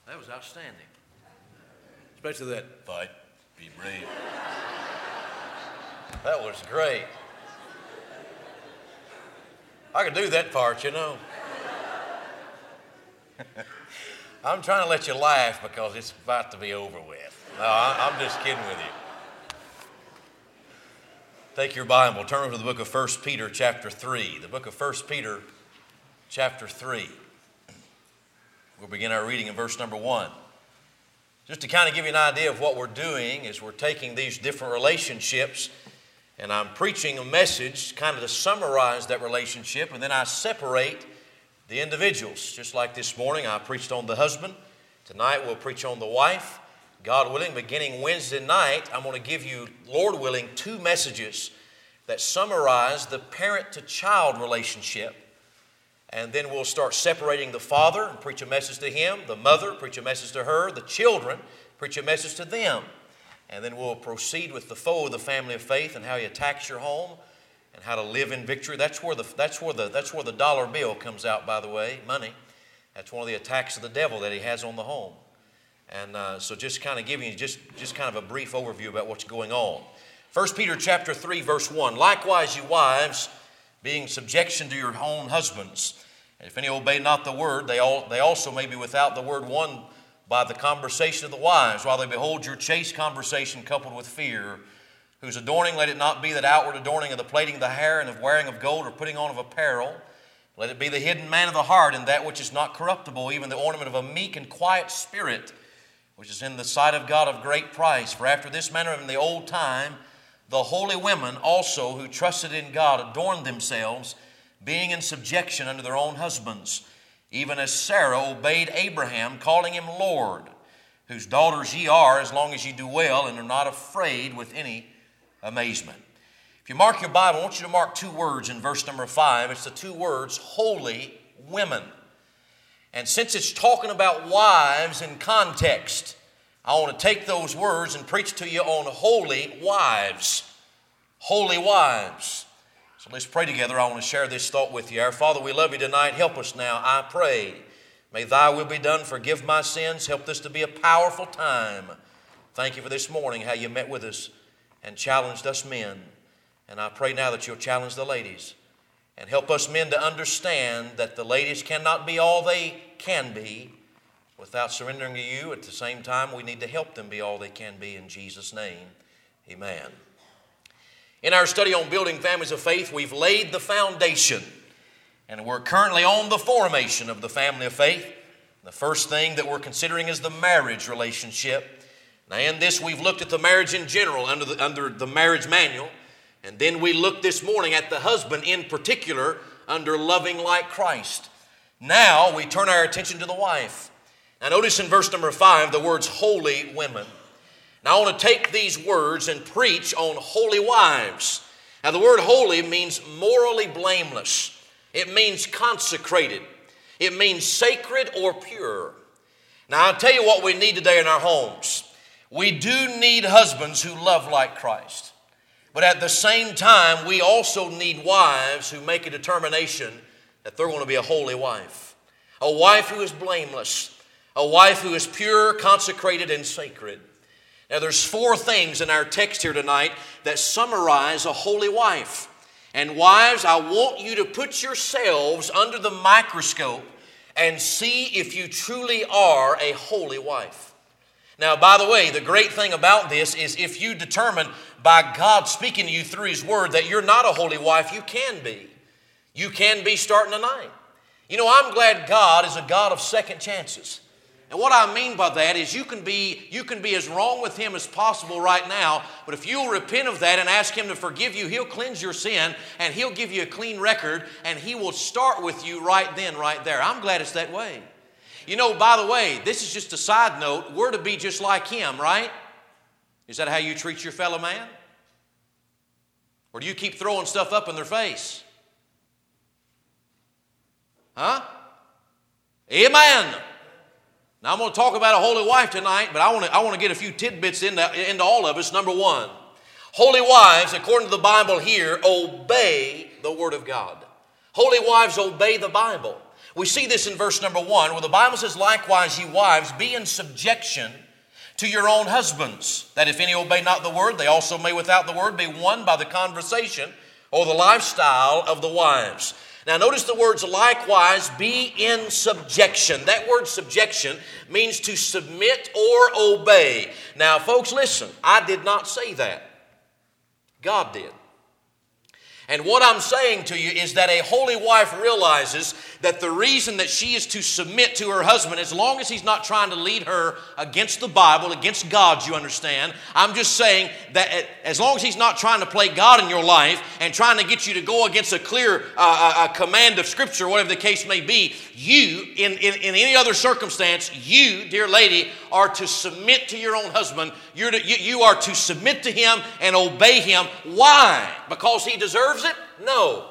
That was outstanding. Especially that, fight, be brave. That was great. I could do that part, you know. I'm trying to let you laugh because it's about to be over with. No, I'm just kidding with you. Take your Bible, turn to the book of 1 Peter chapter 3. The book of 1 Peter chapter 3. We'll begin our reading in verse number 1. Just to kind of give you an idea of what we're doing is we're taking these different relationships and I'm preaching a message kind of to summarize that relationship, and then I separate the individuals. Just like this morning I preached on the husband. Tonight we'll preach on the wife. God willing, beginning Wednesday night, I'm going to give you, Lord willing, 2 messages that summarize the parent-to-child relationship. And then we'll start separating the father and preach a message to him, the mother, preach a message to her, the children, preach a message to them. And then we'll proceed with the foe of the family of faith and how he attacks your home and how to live in victory. That's where the dollar bill comes out, by the way, money. That's one of the attacks of the devil that he has on the home. And so just kind of giving you just kind of a brief overview about what's going on. 1 Peter chapter 3, verse 1. Likewise, you wives, being subjection to your own husbands. And if any obey not the word, they also may be without the word won by the conversation of the wives, while they behold your chaste conversation coupled with fear, whose adorning let it not be that outward adorning of the plaiting of the hair and of wearing of gold or putting on of apparel. Let it be the hidden man of the heart, and that which is not corruptible, even the ornament of a meek and quiet spirit, which is in the sight of God of great price. For after this manner in the old time, the holy women also who trusted in God adorned themselves, being in subjection unto their own husbands, even as Sarah obeyed Abraham, calling him Lord, whose daughters ye are, as long as ye do well, and are not afraid with any amazement. If you mark your Bible, I want you to mark 2 words in verse number 5. It's the 2 words, holy women. And since it's talking about wives in context, I want to take those words and preach to you on holy wives. Holy wives. So let's pray together. I want to share this thought with you. Our Father, we love you tonight. Help us now, I pray. May thy will be done. Forgive my sins. Help this to be a powerful time. Thank you for this morning, how you met with us and challenged us men. And I pray now that you'll challenge the ladies and help us men to understand that the ladies cannot be all they can be without surrendering to you. At the same time, we need to help them be all they can be in Jesus' name. Amen. In our study on building families of faith, we've laid the foundation, and we're currently on the formation of the family of faith. The first thing that we're considering is the marriage relationship. Now, in this, we've looked at the marriage in general under the marriage manual, and then we looked this morning at the husband in particular under loving like Christ. Now, we turn our attention to the wife. Now, notice in verse number 5 the words holy women. Now, I want to take these words and preach on holy wives. Now, the word holy means morally blameless. It means consecrated. It means sacred or pure. Now, I'll tell you what we need today in our homes. We do need husbands who love like Christ. But at the same time, we also need wives who make a determination that they're going to be a holy wife. A wife who is blameless. A wife who is pure, consecrated, and sacred. Now, there's 4 things in our text here tonight that summarize a holy wife. And wives, I want you to put yourselves under the microscope and see if you truly are a holy wife. Now, by the way, the great thing about this is if you determine by God speaking to you through His Word that you're not a holy wife, you can be. You can be starting tonight. You know, I'm glad God is a God of second chances. And what I mean by that is you can be as wrong with Him as possible right now, but if you'll repent of that and ask Him to forgive you, He'll cleanse your sin and He'll give you a clean record and He will start with you right then, right there. I'm glad it's that way. You know, by the way, this is just a side note. We're to be just like Him, right? Is that how you treat your fellow man? Or do you keep throwing stuff up in their face? Huh? Amen. Now, I'm going to talk about a holy wife tonight, but I want to get a few tidbits into all of us. Number 1, holy wives, according to the Bible here, obey the Word of God. Holy wives obey the Bible. We see this in verse number 1, where the Bible says, likewise, ye wives, be in subjection to your own husbands, that if any obey not the word, they also may without the word be won by the conversation or the lifestyle of the wives. Now notice the words, likewise, be in subjection. That word subjection means to submit or obey. Now folks, listen, I did not say that. God did. And what I'm saying to you is that a holy wife realizes that the reason that she is to submit to her husband, as long as he's not trying to lead her against the Bible, against God, you understand. I'm just saying that as long as he's not trying to play God in your life and trying to get you to go against a clear command of Scripture, whatever the case may be, you, in any other circumstance, you, dear lady, are to submit to your own husband. You are to submit to him and obey him. Why? Because he deserves it? No.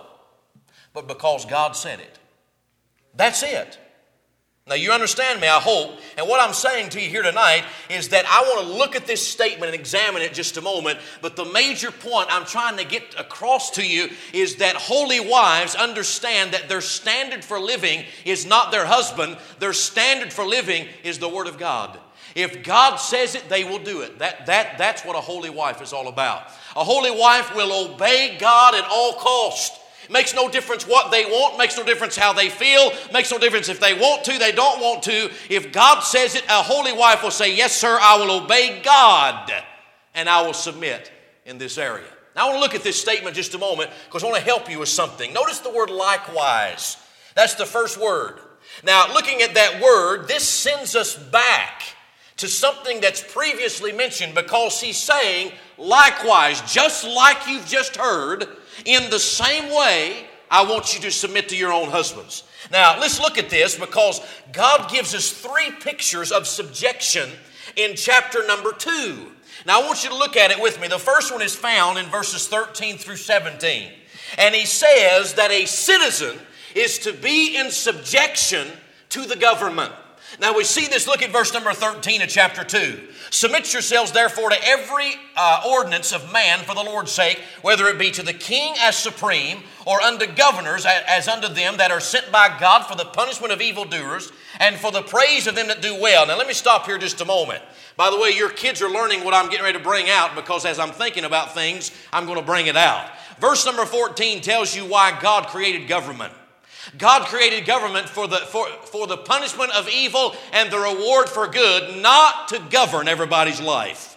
But because God said it. That's it. Now you understand me, I hope. And what I'm saying to you here tonight is that I want to look at this statement and examine it just a moment. But the major point I'm trying to get across to you is that holy wives understand that their standard for living is not their husband. Their standard for living is the Word of God. If God says it, they will do it. That's what a holy wife is all about. A holy wife will obey God at all costs. Makes no difference what they want, makes no difference how they feel, makes no difference if they want to, they don't want to. If God says it, a holy wife will say, yes, sir, I will obey God and I will submit in this area. Now, I want to look at this statement just a moment because I want to help you with something. Notice the word likewise. That's the first word. Now, looking at that word, this sends us back to something that's previously mentioned because he's saying, likewise, just like you've just heard, in the same way, I want you to submit to your own husbands. Now, let's look at this because God gives us three pictures of subjection in chapter number 2. Now, I want you to look at it with me. The first one is found in verses 13 through 17. And he says that a citizen is to be in subjection to the government. Now we see this, look at verse number 13 of chapter 2. Submit yourselves therefore to every ordinance of man for the Lord's sake, whether it be to the king as supreme, or unto governors as unto them that are sent by God for the punishment of evildoers, and for the praise of them that do well. Now let me stop here just a moment. By the way, your kids are learning what I'm getting ready to bring out because as I'm thinking about things, I'm going to bring it out. Verse number 14 tells you why God created government. God created government for the punishment of evil and the reward for good, not to govern everybody's life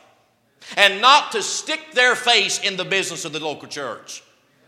and not to stick their face in the business of the local church.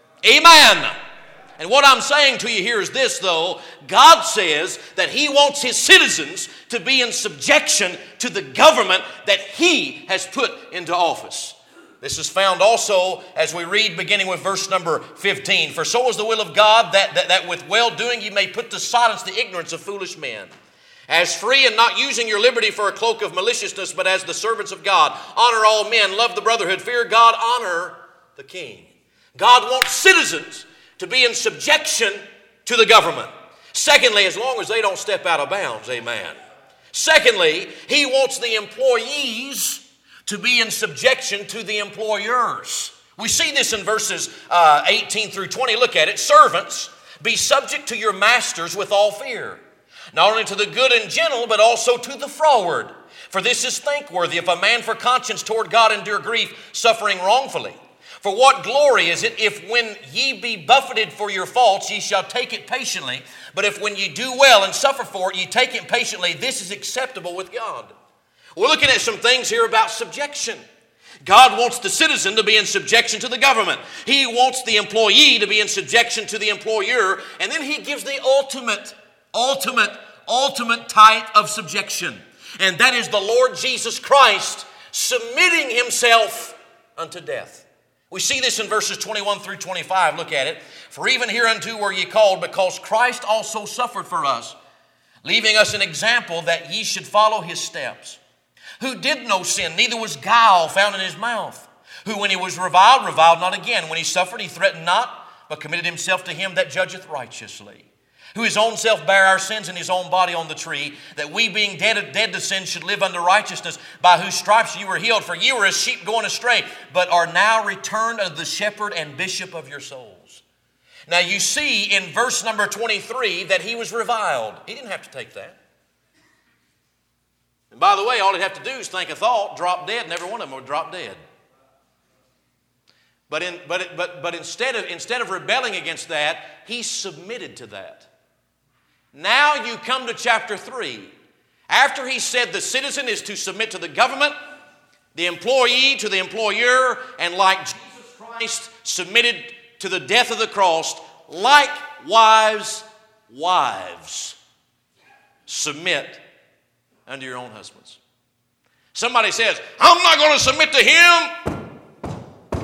Amen. And what I'm saying to you here is this, though. God says that He wants His citizens to be in subjection to the government that He has put into office. This is found also as we read beginning with verse number 15. For so is the will of God that with well-doing ye may put to silence the ignorance of foolish men. As free and not using your liberty for a cloak of maliciousness, but as the servants of God. Honor all men, love the brotherhood, fear God, honor the king. God wants citizens to be in subjection to the government. Secondly, as long as they don't step out of bounds, amen. Secondly, He wants the employees to be in subjection to the employers. We see this in verses 18 through 20. Look at it. Servants, be subject to your masters with all fear, not only to the good and gentle, but also to the froward. For this is thankworthy, if a man for conscience toward God endure grief, suffering wrongfully. For what glory is it if when ye be buffeted for your faults, ye shall take it patiently? But if when ye do well and suffer for it, ye take it patiently, this is acceptable with God. We're looking at some things here about subjection. God wants the citizen to be in subjection to the government. He wants the employee to be in subjection to the employer. And then He gives the ultimate type of subjection. And that is the Lord Jesus Christ submitting Himself unto death. We see this in verses 21 through 25. Look at it. For even hereunto were ye called, because Christ also suffered for us, leaving us an example that ye should follow His steps. Who did no sin, neither was guile found in His mouth. Who when He was reviled not again. When He suffered, He threatened not, but committed Himself to Him that judgeth righteously. Who His own self bare our sins in His own body on the tree, that we being dead to sin should live unto righteousness, by whose stripes ye were healed. For ye were as sheep going astray, but are now returned unto the shepherd and bishop of your souls. Now you see in verse number 23 that he was reviled. He didn't have to take that. And by the way, all he'd have to do is think a thought, drop dead, and every one of them would drop dead. But instead of rebelling against that, he submitted to that. Now you come to chapter 3. After he said the citizen is to submit to the government, the employee to the employer, and like Jesus Christ submitted to the death of the cross, likewise, wives, submit unto your own husbands. Somebody says, I'm not going to submit to him.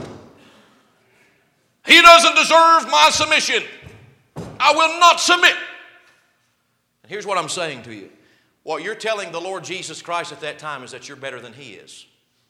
He doesn't deserve my submission. I will not submit. And here's what I'm saying to you. What you're telling the Lord Jesus Christ at that time is that you're better than he is.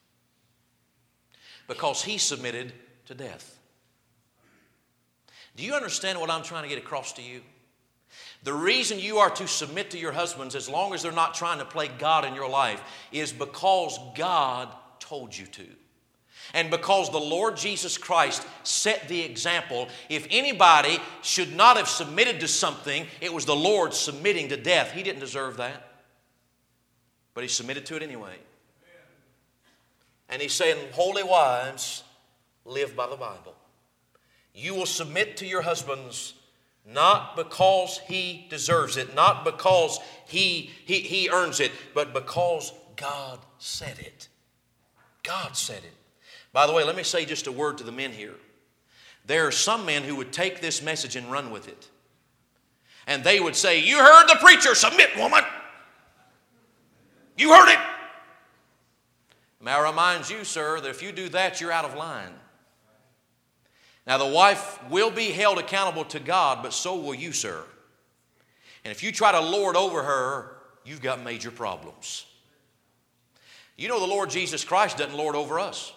Because he submitted to death. Do you understand what I'm trying to get across to you? The reason you are to submit to your husbands, as long as they're not trying to play God in your life, is because God told you to. And because the Lord Jesus Christ set the example. If anybody should not have submitted to something, it was the Lord submitting to death. He didn't deserve that. But he submitted to it anyway. And he's saying, holy wives, live by the Bible. You will submit to your husbands not because he deserves it, not because he earns it, but because God said it. God said it. By the way, let me say just a word to the men here. There are some men who would take this message and run with it. And they would say, you heard the preacher, submit, woman. You heard it. May I remind you, sir, that if you do that, you're out of line. Now, the wife will be held accountable to God, but so will you, sir. And if you try to lord over her, you've got major problems. You know the Lord Jesus Christ doesn't lord over us.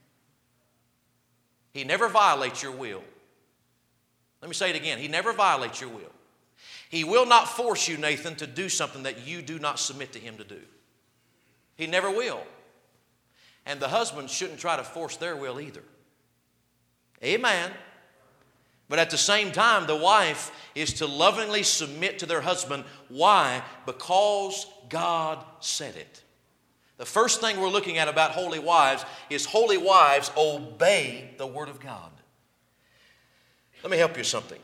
He never violates your will. Let me say it again. He never violates your will. He will not force you, Nathan, to do something that you do not submit to him to do. He never will. And the husband shouldn't try to force their will either. Amen. But at the same time, the wife is to lovingly submit to their husband. Why? Because God said it. The first thing we're looking at about holy wives is holy wives obey the Word of God. Let me help you with something.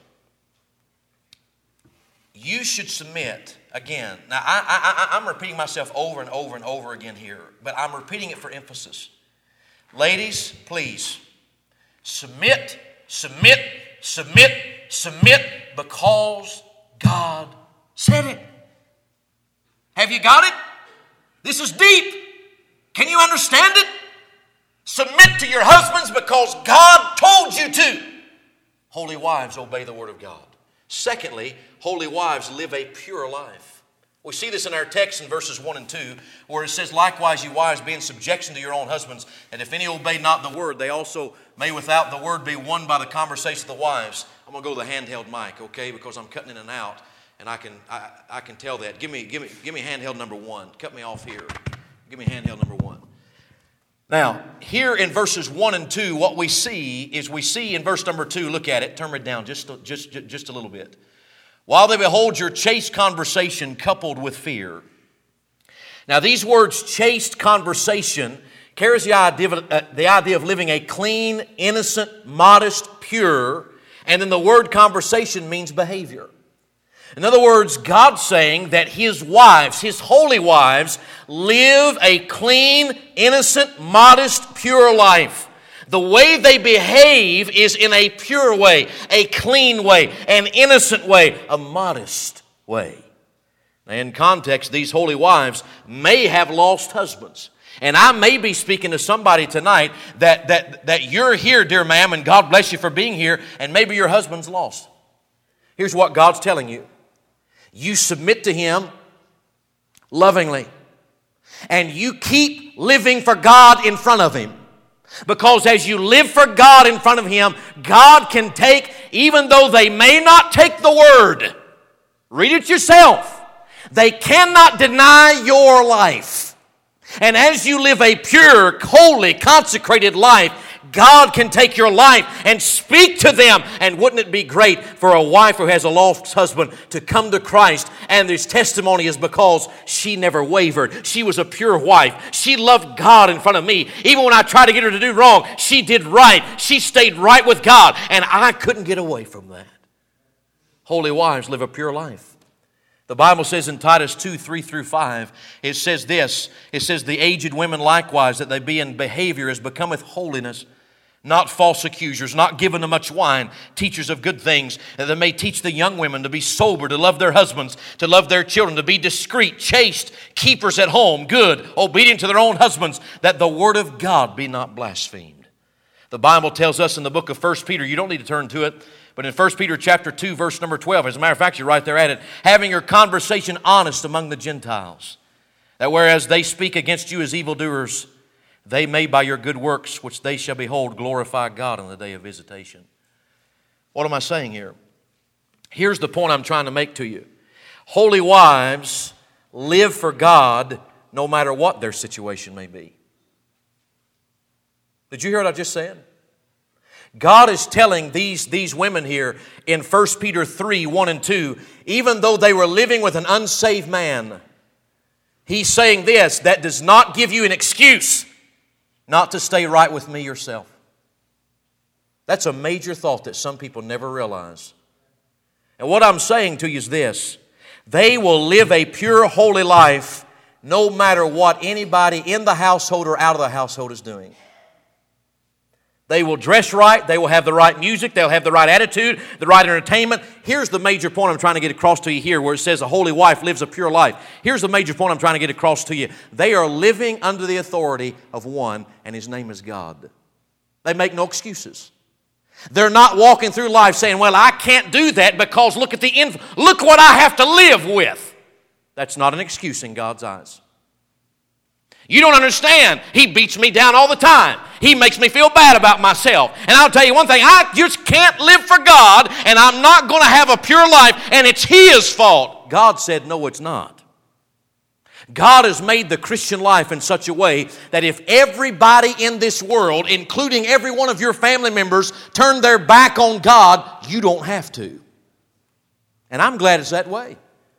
You should submit, again, now I'm repeating myself over and over and over again here, but I'm repeating it for emphasis. Ladies, please, submit, submit, submit, submit, because God said it. Have you got it? This is deep. Can you understand it? Submit to your husbands because God told you to. Holy wives obey the Word of God. Secondly, holy wives live a pure life. We see this in our text in verses 1 and 2, where it says, likewise, you wives, be in subjection to your own husbands, and if any obey not the word, they also may without the word be won by the conversation of the wives. I'm going to go to the handheld mic, okay, because I'm cutting in and out, and I can tell that. Give me handheld number 1. Cut me off here. Give me handheld number 1. Now, here in verses 1 and 2, what we see in verse number 2, look at it, turn it down just a little bit. While they behold your chaste conversation coupled with fear. Now, these words, chaste conversation, carries the idea of living a clean, innocent, modest, pure, and then the word conversation means behavior. In other words, God's saying that His wives, His holy wives, live a clean, innocent, modest, pure life. The way they behave is in a pure way, a clean way, an innocent way, a modest way. Now, in context, these holy wives may have lost husbands. And I may be speaking to somebody tonight that you're here, dear ma'am, and God bless you for being here, and maybe your husband's lost. Here's what God's telling you. You submit to Him lovingly. And you keep living for God in front of Him. Because as you live for God in front of Him, God can take, even though they may not take the word, read it yourself, they cannot deny your life. And as you live a pure, holy, consecrated life, God can take your life and speak to them. And wouldn't it be great for a wife who has a lost husband to come to Christ, and his testimony is because she never wavered. She was a pure wife. She loved God in front of me. Even when I tried to get her to do wrong, she did right. She stayed right with God, and I couldn't get away from that. Holy wives live a pure life. The Bible says in Titus 2:3-5, it says this, it says, the aged women likewise, that they be in behavior as becometh holiness, not false accusers, not given to much wine, teachers of good things, that they may teach the young women to be sober, to love their husbands, to love their children, to be discreet, chaste, keepers at home, good, obedient to their own husbands, that the word of God be not blasphemed. The Bible tells us in the book of 1 Peter, you don't need to turn to it, but in 1 Peter chapter 2, verse number 12, as a matter of fact, you're right there at it, having your conversation honest among the Gentiles, that whereas they speak against you as evildoers, they may by your good works, which they shall behold, glorify God on the day of visitation. What am I saying here? Here's the point I'm trying to make to you. Holy wives live for God no matter what their situation may be. Did you hear what I just said? God is telling these women here in 1 Peter 3:1-2, even though they were living with an unsaved man, He's saying this, that does not give you an excuse not to stay right with me yourself. That's a major thought that some people never realize. And what I'm saying to you is this, they will live a pure, holy life no matter what anybody in the household or out of the household is doing. They will dress right. They will have the right music. They'll have the right attitude, the right entertainment. Here's the major point I'm trying to get across to you here where it says a holy wife lives a pure life. Here's the major point I'm trying to get across to you. They are living under the authority of one, and His name is God. They make no excuses. They're not walking through life saying, well, I can't do that because look what I have to live with. That's not an excuse in God's eyes. You don't understand. He beats me down all the time. He makes me feel bad about myself. And I'll tell you one thing, I just can't live for God, and I'm not going to have a pure life, and it's His fault. God said, no, it's not. God has made the Christian life in such a way that if everybody in this world, including every one of your family members, turn their back on God, you don't have to. And I'm glad it's that way.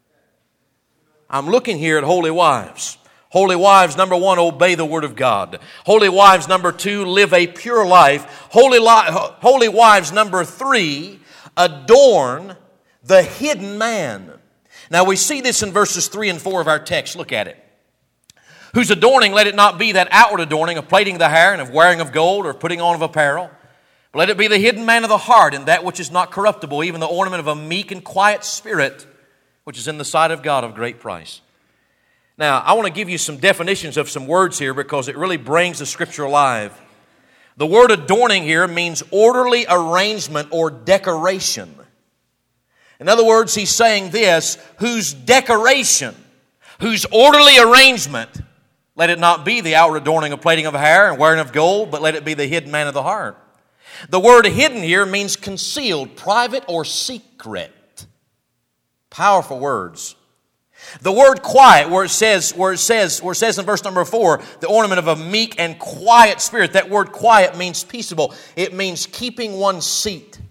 I'm looking here at holy wives. Holy wives, number one, obey the Word of God. Holy wives, number two, live a pure life. Holy wives, number three, adorn the hidden man. Now we see this in verses 3 and 4 of our text. Look at it. Whose adorning, let it not be that outward adorning of plaiting the hair and of wearing of gold or putting on of apparel. But let it be the hidden man of the heart and that which is not corruptible, even the ornament of a meek and quiet spirit, which is in the sight of God of great price. Now, I want to give you some definitions of some words here because it really brings the Scripture alive. The word adorning here means orderly arrangement or decoration. In other words, he's saying this, whose decoration, whose orderly arrangement, let it not be the outward adorning of plaiting of hair and wearing of gold, but let it be the hidden man of the heart. The word hidden here means concealed, private, or secret. Powerful words. The word quiet, where it says in verse number 4, the ornament of a meek and quiet spirit. That word quiet means peaceable. It means keeping one's seat.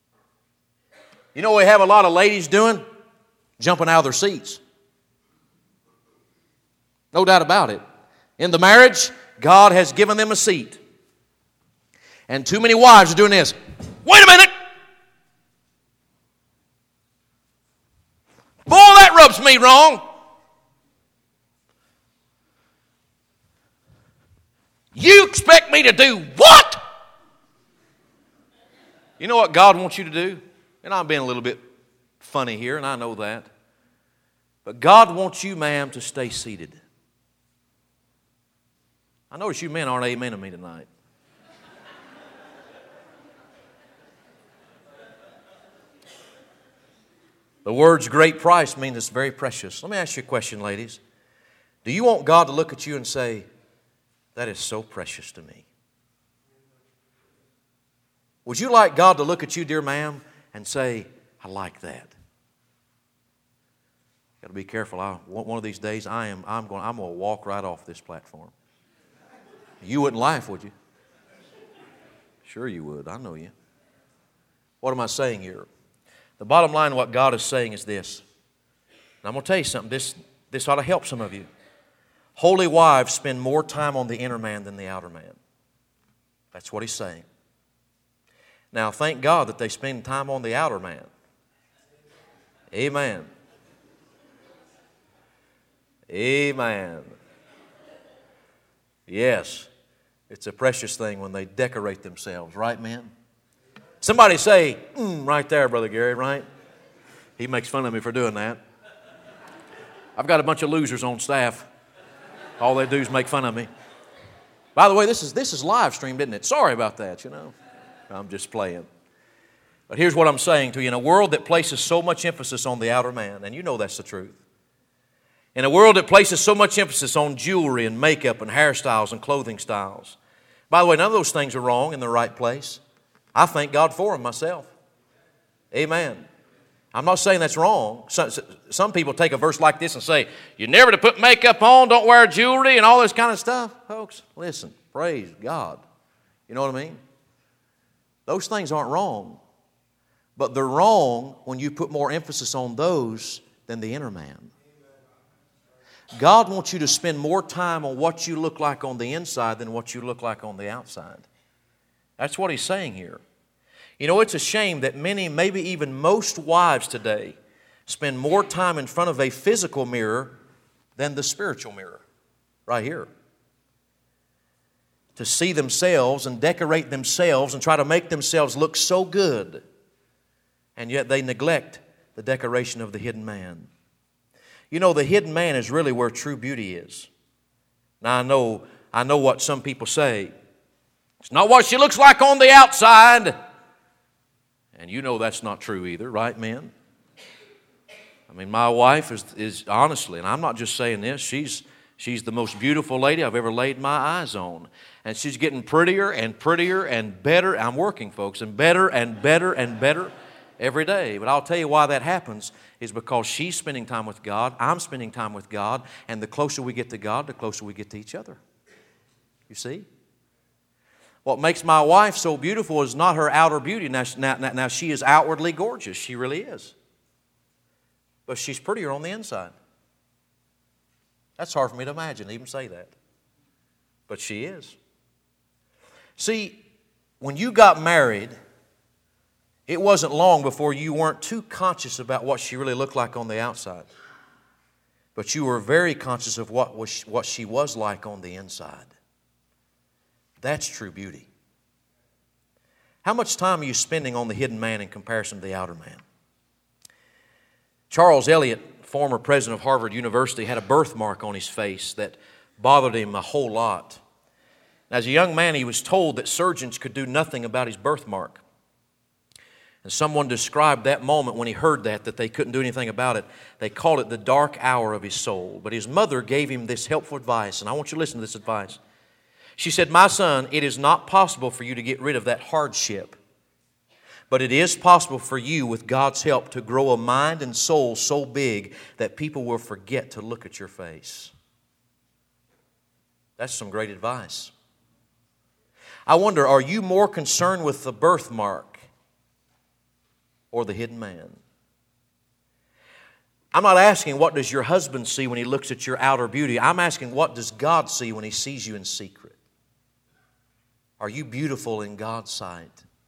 You know what we have a lot of ladies doing? Jumping out of their seats. No doubt about it. In the marriage, God has given them a seat. And too many wives are doing this. Wait a minute! Boy, that rubs me wrong. You expect me to do what? You know what God wants you to do? And I'm being a little bit funny here, and I know that. But God wants you, ma'am, to stay seated. I notice you men aren't amen to me tonight. The words great price mean it's very precious. Let me ask you a question, ladies. Do you want God to look at you and say, that is so precious to me? Would you like God to look at you, dear ma'am, and say, I like that? Got to be careful. One of these days, I'm going to walk right off this platform. You wouldn't laugh, would you? Sure you would. I know you. What am I saying here? The bottom line of what God is saying is this. And I'm going to tell you something. This ought to help some of you. Holy wives spend more time on the inner man than the outer man. That's what He's saying. Now, thank God that they spend time on the outer man. Amen. Amen. Yes, it's a precious thing when they decorate themselves, right, men? Somebody say, right there, Brother Gary, right? He makes fun of me for doing that. I've got a bunch of losers on staff. All they do is make fun of me. By the way, this is live streamed, isn't it? Sorry about that, I'm just playing. But here's what I'm saying to you. In a world that places so much emphasis on the outer man, and you know that's the truth. In a world that places so much emphasis on jewelry and makeup and hairstyles and clothing styles. By the way, none of those things are wrong in the right place. I thank God for them myself. Amen. I'm not saying that's wrong. Some people take a verse like this and say, you're never to put makeup on, don't wear jewelry and all this kind of stuff. Folks, listen, praise God. You know what I mean? Those things aren't wrong. But they're wrong when you put more emphasis on those than the inner man. God wants you to spend more time on what you look like on the inside than what you look like on the outside. That's what He's saying here. It's a shame that many, maybe even most wives today spend more time in front of a physical mirror than the spiritual mirror. Right here. To see themselves and decorate themselves and try to make themselves look so good. And yet they neglect the decoration of the hidden man. The hidden man is really where true beauty is. Now I know what some people say. It's not what she looks like on the outside. And that's not true either, right, men? I mean, my wife is honestly, and I'm not just saying this, she's the most beautiful lady I've ever laid my eyes on. And she's getting prettier and prettier and better. I'm working, folks, and better and better and better every day. But I'll tell you why that happens is because she's spending time with God, I'm spending time with God, and the closer we get to God, the closer we get to each other. You see? What makes my wife so beautiful is not her outer beauty. Now she is outwardly gorgeous. She really is. But she's prettier on the inside. That's hard for me to imagine, to even say that. But she is. See, when you got married, it wasn't long before you weren't too conscious about what she really looked like on the outside. But you were very conscious of what she was like on the inside. That's true beauty. How much time are you spending on the hidden man in comparison to the outer man? Charles Eliot, former president of Harvard University, had a birthmark on his face that bothered him a whole lot. As a young man, he was told that surgeons could do nothing about his birthmark. And someone described that moment when he heard that they couldn't do anything about it. They called it the dark hour of his soul. But his mother gave him this helpful advice, and I want you to listen to this advice. She said, "My son, it is not possible for you to get rid of that hardship. But it is possible for you, with God's help, to grow a mind and soul so big that people will forget to look at your face." That's some great advice. I wonder, are you more concerned with the birthmark or the hidden man? I'm not asking what does your husband see when he looks at your outer beauty. I'm asking what does God see when He sees you in secret? Are you beautiful in God's sight?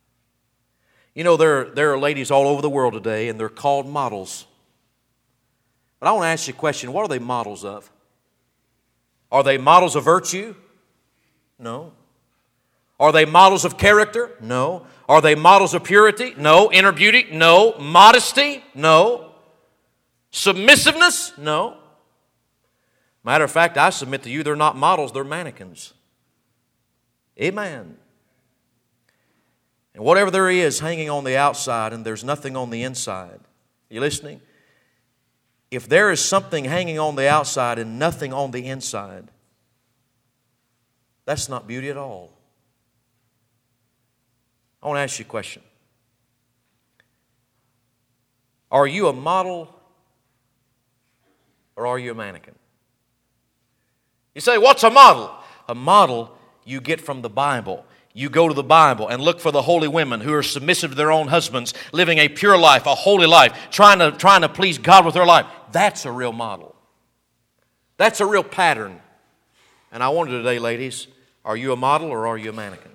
There are ladies all over the world today, and they're called models. But I want to ask you a question. What are they models of? Are they models of virtue? No. Are they models of character? No. Are they models of purity? No. Inner beauty? No. Modesty? No. Submissiveness? No. Matter of fact, I submit to you, they're not models, they're mannequins. Amen. And whatever there is hanging on the outside and there's nothing on the inside, are you listening? If there is something hanging on the outside and nothing on the inside, that's not beauty at all. I want to ask you a question. Are you a model or are you a mannequin? You say, what's a model? A model you get from the Bible. you go to the Bible and look for the holy women who are submissive to their own husbands, living a pure life, a holy life, trying to please God with their life. That's a real model. That's a real pattern. And I wonder today, ladies, are you a model or are you a mannequin?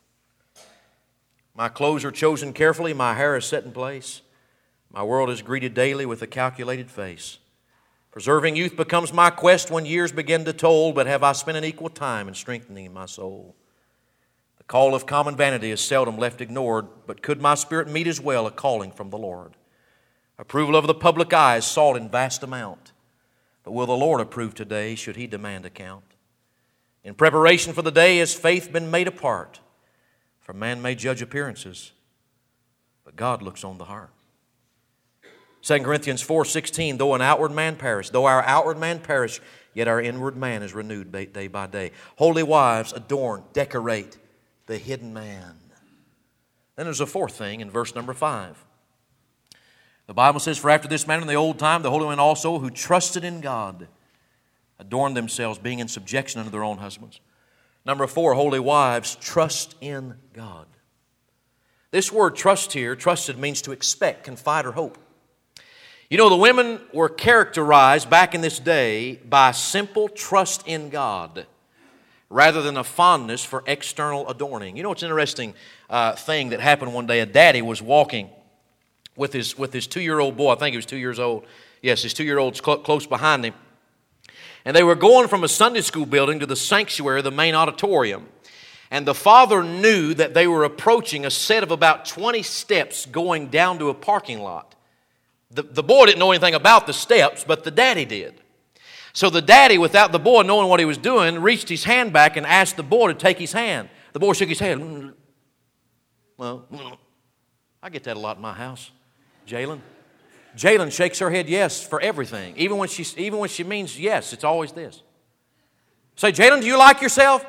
My clothes are chosen carefully, my hair is set in place. My world is greeted daily with a calculated face. Preserving youth becomes my quest when years begin to toll, but have I spent an equal time in strengthening my soul? The call of common vanity is seldom left ignored, but could my spirit meet as well a calling from the Lord? Approval of the public eye is sought in vast amount, but will the Lord approve today should He demand account? In preparation for the day has faith been made apart, for man may judge appearances, but God looks on the heart. 2 Corinthians 4:16, though our outward man perish, yet our inward man is renewed day by day. Holy wives adorn, decorate the hidden man. Then there's a fourth thing in verse number 5. The Bible says, for after this manner in the old time, the holy women also who trusted in God adorned themselves, being in subjection unto their own husbands. Number 4, holy wives trust in God. This word trust here, trusted, means to expect, confide, or hope. You know, the women were characterized back in this day by simple trust in God rather than a fondness for external adorning. You know, it's an interesting thing that happened one day. A daddy was walking with his 2-year-old boy. I think he was 2 years old. Yes, his 2-year-old's close behind him. And they were going from a Sunday school building to the sanctuary, the main auditorium. And the father knew that they were approaching a set of about 20 steps going down to a parking lot. The boy didn't know anything about the steps, but the daddy did. So the daddy, without the boy knowing what he was doing, reached his hand back and asked the boy to take his hand. The boy shook his head. Well, I get that a lot in my house. Jalen shakes her head yes for everything. Even when she means yes, it's always this. Say, Jalen, do you like yourself?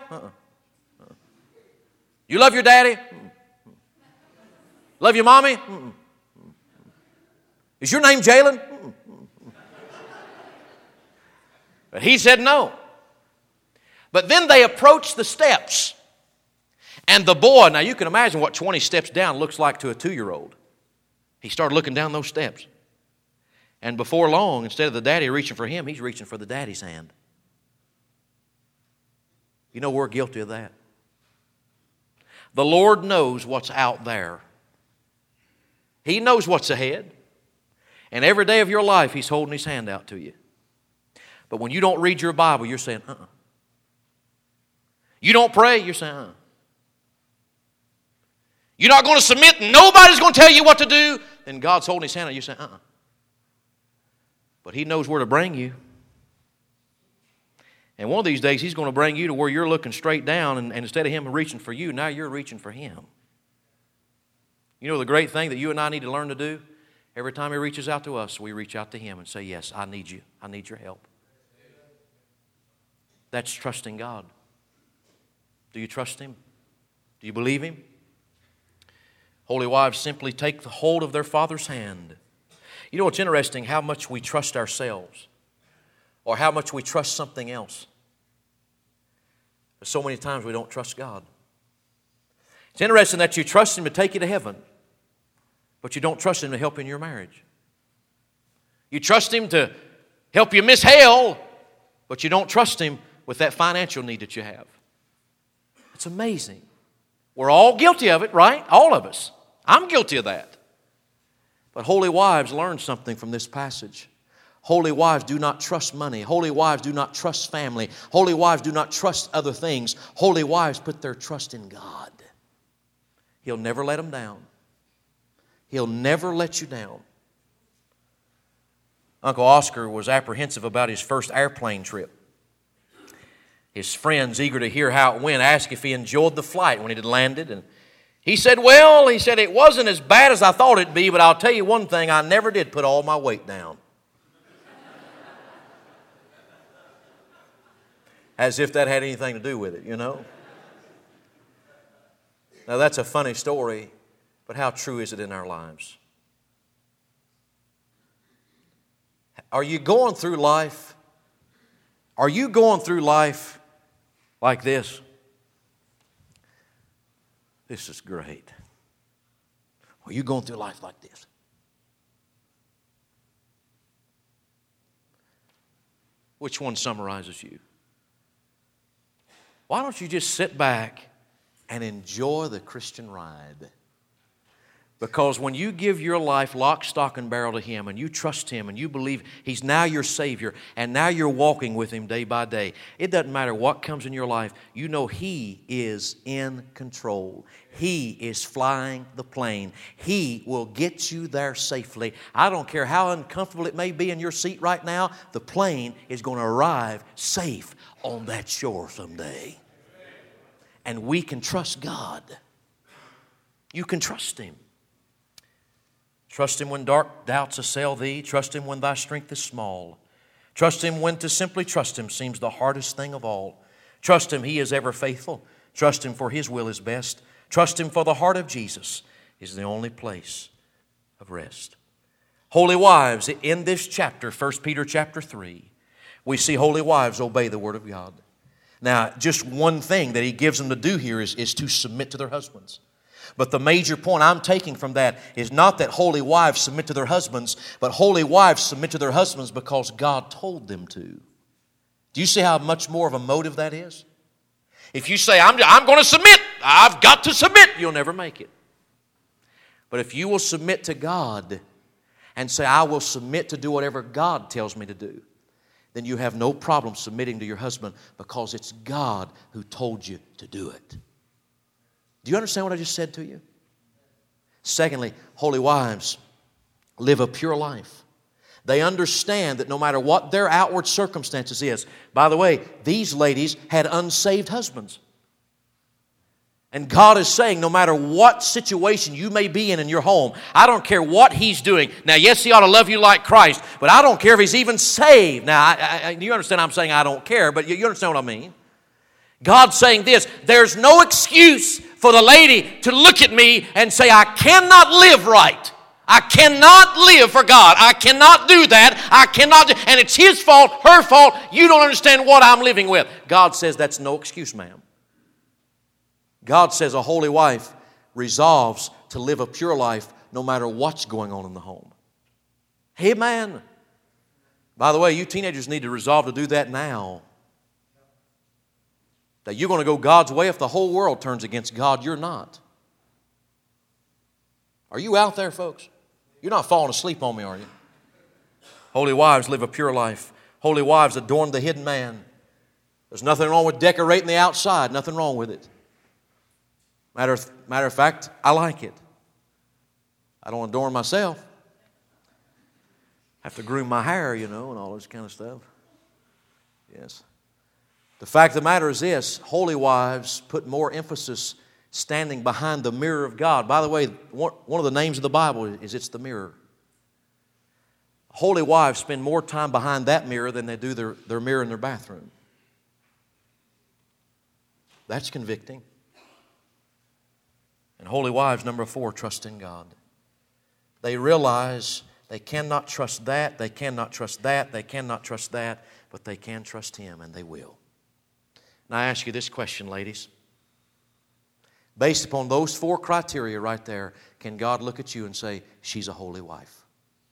You love your daddy? Love your mommy? Is your name Jalen? But he said no. But then they approached the steps. And the boy, now you can imagine what 20 steps down looks like to a 2-year-old. He started looking down those steps. And before long, instead of the daddy reaching for him, he's reaching for the daddy's hand. You know, we're guilty of that. The Lord knows what's out there. He knows what's ahead. And every day of your life, He's holding His hand out to you. But when you don't read your Bible, you're saying, You don't pray, you're saying, You're not going to submit and nobody's going to tell you what to do. Then God's holding His hand out, you're saying, But He knows where to bring you. And one of these days, He's going to bring you to where you're looking straight down, and instead of Him reaching for you, now you're reaching for Him. You know the great thing that you and I need to learn to do? Every time He reaches out to us, we reach out to Him and say, yes, I need you. I need your help. That's trusting God. Do you trust Him? Do you believe Him? Holy wives simply take the hold of their Father's hand. You know, it's interesting how much we trust ourselves or how much we trust something else. But so many times we don't trust God. It's interesting that you trust Him to take you to heaven, but you don't trust Him to help in your marriage. You trust Him to help you miss hell, but you don't trust Him with that financial need that you have. It's amazing. We're all guilty of it, right? All of us. I'm guilty of that. But holy wives learn something from this passage. Holy wives do not trust money. Holy wives do not trust family. Holy wives do not trust other things. Holy wives put their trust in God. He'll never let them down. He'll never let you down. Uncle Oscar was apprehensive about his first airplane trip. His friends, eager to hear how it went, asked if he enjoyed the flight when it had landed. And he said, it wasn't as bad as I thought it'd be, but I'll tell you one thing, I never did put all my weight down. As if that had anything to do with it, you know. Now that's a funny story, but how true is it in our lives? Are you going through life? Are you going through life like this? This is great. Are you going through life like this? Which one summarizes you? Why don't you just sit back and enjoy the Christian ride? Because when you give your life lock, stock, and barrel to Him, and you trust Him, and you believe He's now your Savior, and now you're walking with Him day by day, it doesn't matter what comes in your life. You know He is in control. He is flying the plane. He will get you there safely. I don't care how uncomfortable it may be in your seat right now, the plane is going to arrive safe on that shore someday. And we can trust God. You can trust Him. Trust Him when dark doubts assail thee. Trust Him when thy strength is small. Trust Him when to simply trust Him seems the hardest thing of all. Trust Him, He is ever faithful. Trust Him, for His will is best. Trust Him, for the heart of Jesus is the only place of rest. Holy wives, in this chapter, 1 Peter chapter 3, we see holy wives obey the Word of God. Now, just one thing that He gives them to do here is to submit to their husbands. But the major point I'm taking from that is not that holy wives submit to their husbands, but holy wives submit to their husbands because God told them to. Do you see how much more of a motive that is? If you say, I'm going to submit, I've got to submit, you'll never make it. But if you will submit to God and say, I will submit to do whatever God tells me to do, then you have no problem submitting to your husband because it's God who told you to do it. Do you understand what I just said to you? Secondly, holy wives live a pure life. They understand that no matter what their outward circumstances is. By the way, these ladies had unsaved husbands. And God is saying, no matter what situation you may be in your home, I don't care what he's doing. Now, yes, he ought to love you like Christ, but I don't care if he's even saved. Now, you understand I'm saying I don't care, but you understand what I mean? God's saying this, there's no excuse for the lady to look at me and say, I cannot live right. I cannot live for God. I cannot do that. I cannot do, and it's his fault, her fault. You don't understand what I'm living with. God says that's no excuse, ma'am. God says a holy wife resolves to live a pure life no matter what's going on in the home. Amen. By the way, you teenagers need to resolve to do that now. That you're going to go God's way if the whole world turns against God. You're not. Are you out there, folks? You're not falling asleep on me, are you? Holy wives live a pure life. Holy wives adorn the hidden man. There's nothing wrong with decorating the outside. Nothing wrong with it. Matter of fact, I like it. I don't adorn myself. I have to groom my hair, and all this kind of stuff. Yes. The fact of the matter is this, holy wives put more emphasis standing behind the mirror of God. By the way, one of the names of the Bible is it's the mirror. Holy wives spend more time behind that mirror than they do their mirror in their bathroom. That's convicting. And holy wives, number 4, trust in God. They realize they cannot trust that, they cannot trust that, they cannot trust that, but they can trust Him, and they will. Now I ask you this question, ladies. Based upon those 4 criteria right there, can God look at you and say, she's a holy wife?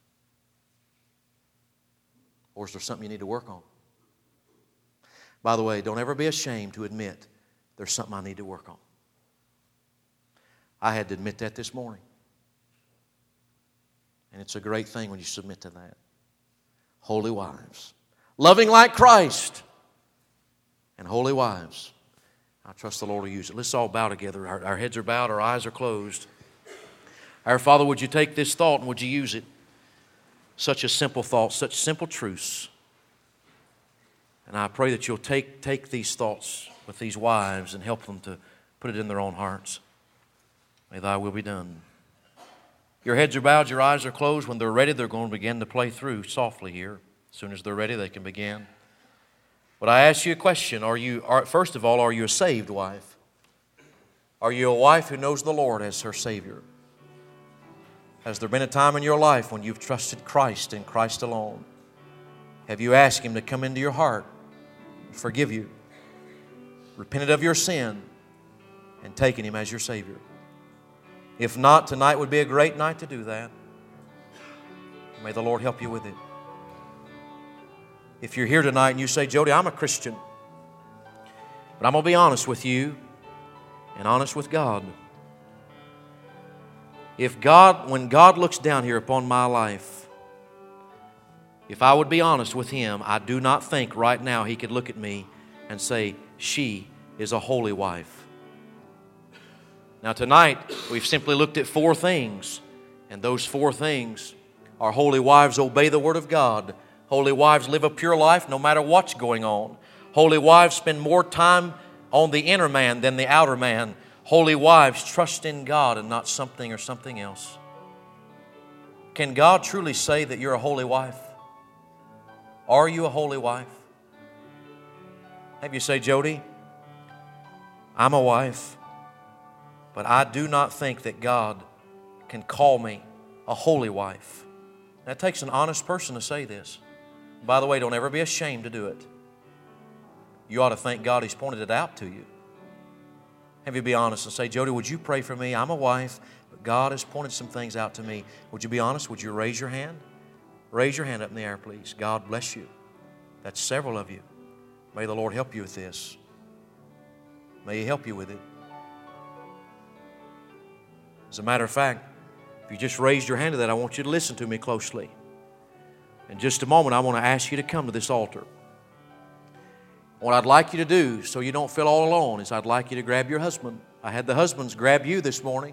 Or is there something you need to work on? By the way, don't ever be ashamed to admit there's something I need to work on. I had to admit that this morning. And it's a great thing when you submit to that. Holy wives. Loving like Christ. And holy wives. I trust the Lord will use it. Let's all bow together. Our heads are bowed, our eyes are closed. Our Father, would you take this thought and would you use it? Such a simple thought, such simple truths. And I pray that you'll take these thoughts with these wives and help them to put it in their own hearts. May thy will be done. Your heads are bowed, your eyes are closed. When they're ready, they're going to begin to play through softly here. As soon as they're ready, they can begin. But I ask you a question. First of all, are you a saved wife? Are you a wife who knows the Lord as her Savior? Has there been a time in your life when you've trusted Christ and Christ alone? Have you asked Him to come into your heart, forgive you, repented of your sin, and taking Him as your Savior? If not, tonight would be a great night to do that. May the Lord help you with it. If you're here tonight and you say, Jody, I'm a Christian, but I'm going to be honest with you and honest with God. When God looks down here upon my life, if I would be honest with Him, I do not think right now He could look at me and say, she is a holy wife. Now tonight, we've simply looked at 4 things, and those 4 things are: holy wives obey the Word of God. Holy wives live a pure life no matter what's going on. Holy wives spend more time on the inner man than the outer man. Holy wives trust in God and not something or something else. Can God truly say that you're a holy wife? Are you a holy wife? Have you say, Jody, I'm a wife, but I do not think that God can call me a holy wife. That takes an honest person to say this. By the way, don't ever be ashamed to do it. You ought to thank God He's pointed it out to you. Have you be honest and say, Jody, would you pray for me? I'm a wife, but God has pointed some things out to me. Would you be honest? Would you raise your hand? Raise your hand up in the air, please. God bless you. That's several of you. May the Lord help you with this. May He help you with it. As a matter of fact, if you just raised your hand to that, I want you to listen to me closely. In just a moment, I want to ask you to come to this altar. What I'd like you to do, so you don't feel all alone, is I'd like you to grab your husband. I had the husbands grab you this morning.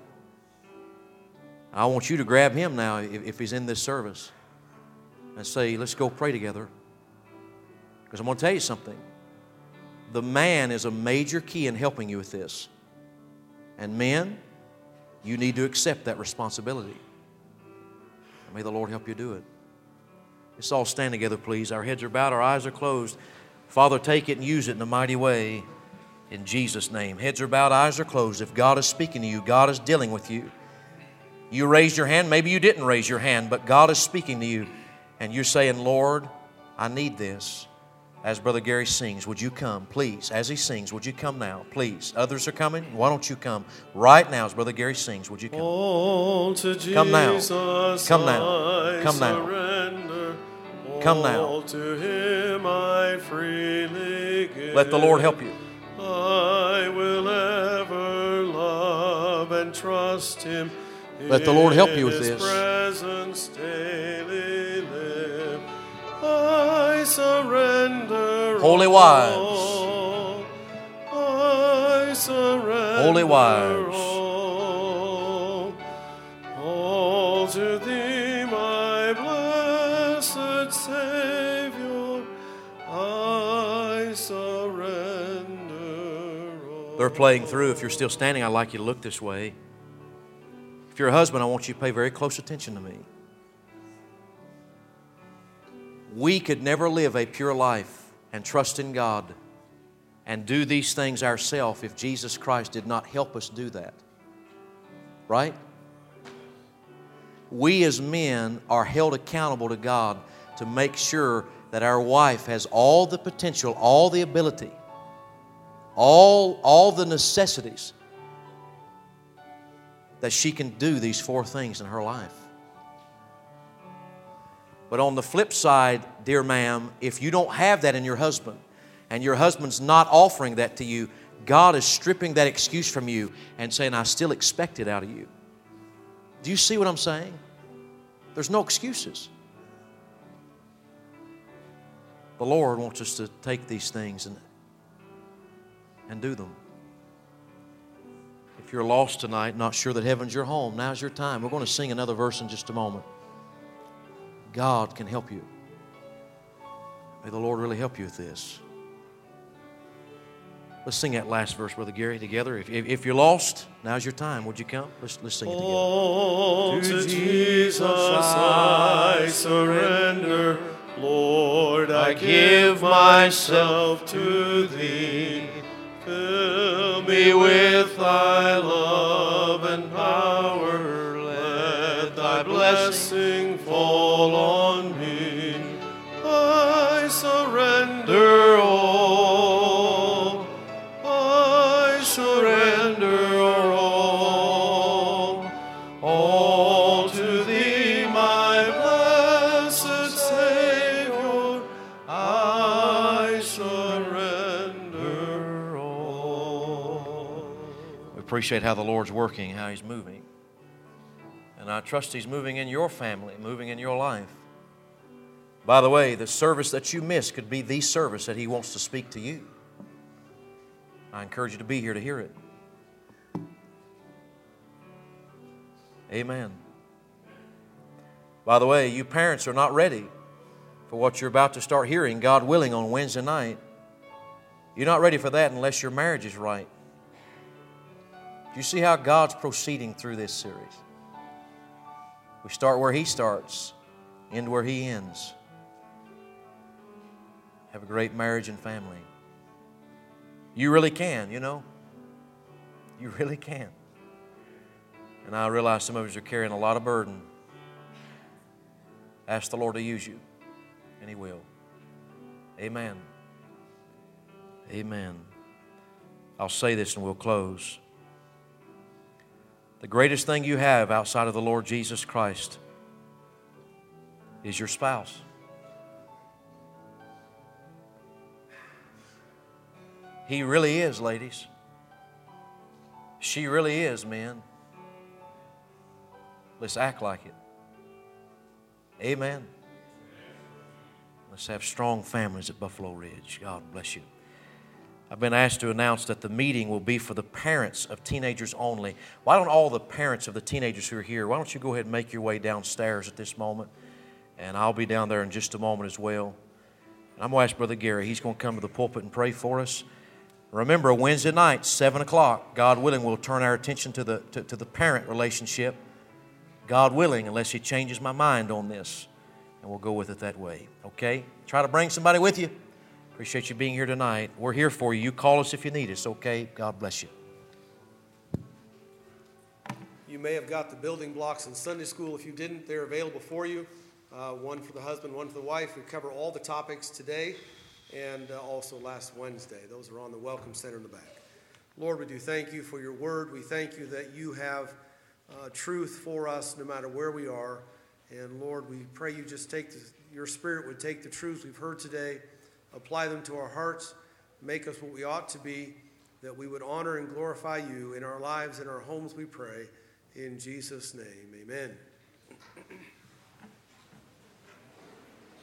I want you to grab him now if he's in this service and say, let's go pray together. Because I'm going to tell you something. The man is a major key in helping you with this. And men, you need to accept that responsibility. May the Lord help you do it. Let's all stand together, please. Our heads are bowed, our eyes are closed. Father, take it and use it in a mighty way in Jesus' name. Heads are bowed, eyes are closed. If God is speaking to you, God is dealing with you. You raised your hand, maybe you didn't raise your hand, but God is speaking to you. And you're saying, Lord, I need this. As Brother Gary sings, would you come, please? As he sings, would you come now, please? Others are coming. Why don't you come right now as Brother Gary sings? Would you come? Come now. Come now. Come now. Come now. To Him I freely give. Let the Lord help you. I will ever love and trust Him. Let the Lord help you with In His this. presence daily live. I surrender. Holy wives. All. I surrender. Holy wives. All to Thee, my blessed Savior, I surrender all. They're playing through. If you're still standing, I'd like you to look this way. If you're a husband, I want you to pay very close attention to me. We could never live a pure life and trust in God and do these things ourselves if Jesus Christ did not help us do that. Right? We as men are held accountable to God to make sure that our wife has all the potential, all the ability, all the necessities that she can do these 4 things in her life. But on the flip side, dear ma'am, if you don't have that in your husband and your husband's not offering that to you, God is stripping that excuse from you and saying, I still expect it out of you. Do you see what I'm saying? There's no excuses. The Lord wants us to take these things and do them. If you're lost tonight, not sure that heaven's your home, now's your time. We're going to sing another verse in just a moment. God can help you. May the Lord really help you with this. Let's sing that last verse, Brother Gary, together. If you're lost, now's your time. Would you come? Let's sing it together. All to Jesus I surrender. Lord, I give myself to Thee. Fill me with Thy love and power. Let Thy blessing fall on me. I surrender all. I surrender appreciate how the Lord's working, how He's moving. And I trust He's moving in your family, moving in your life. By the way, the service that you miss could be the service that He wants to speak to you. I encourage you to be here to hear it. Amen. By the way, you parents are not ready for what you're about to start hearing, God willing, on Wednesday night. You're not ready for that unless your marriage is right. Do you see how God's proceeding through this series? We start where He starts, end where He ends. Have a great marriage and family. You really can, you know. You really can. And I realize some of us are carrying a lot of burden. Ask the Lord to use you, and He will. Amen. Amen. I'll say this and we'll close. The greatest thing you have outside of the Lord Jesus Christ is your spouse. He really is, ladies. She really is, men. Let's act like it. Amen. Let's have strong families at Buffalo Ridge. God bless you. I've been asked to announce that the meeting will be for the parents of teenagers only. Why don't all the parents of the teenagers who are here, why don't you go ahead and make your way downstairs at this moment? And I'll be down there in just a moment as well. And I'm going to ask Brother Gary. He's going to come to the pulpit and pray for us. Remember, Wednesday night, 7 o'clock, God willing, we'll turn our attention to the parent relationship. God willing, unless He changes my mind on this. And we'll go with it that way. Okay? Try to bring somebody with you. Appreciate you being here tonight. We're here for you. You call us if you need us, okay? God bless you. You may have got the building blocks in Sunday school. If you didn't, they're available for you. One for the husband, one for the wife. We cover all the topics today and also last Wednesday. Those are on the Welcome Center in the back. Lord, we do thank You for Your word. We thank You that You have truth for us no matter where we are. And Lord, we pray You just Your Spirit would take the truths we've heard today, apply them to our hearts, make us what we ought to be, that we would honor and glorify You in our lives and our homes, we pray. In Jesus' name, amen.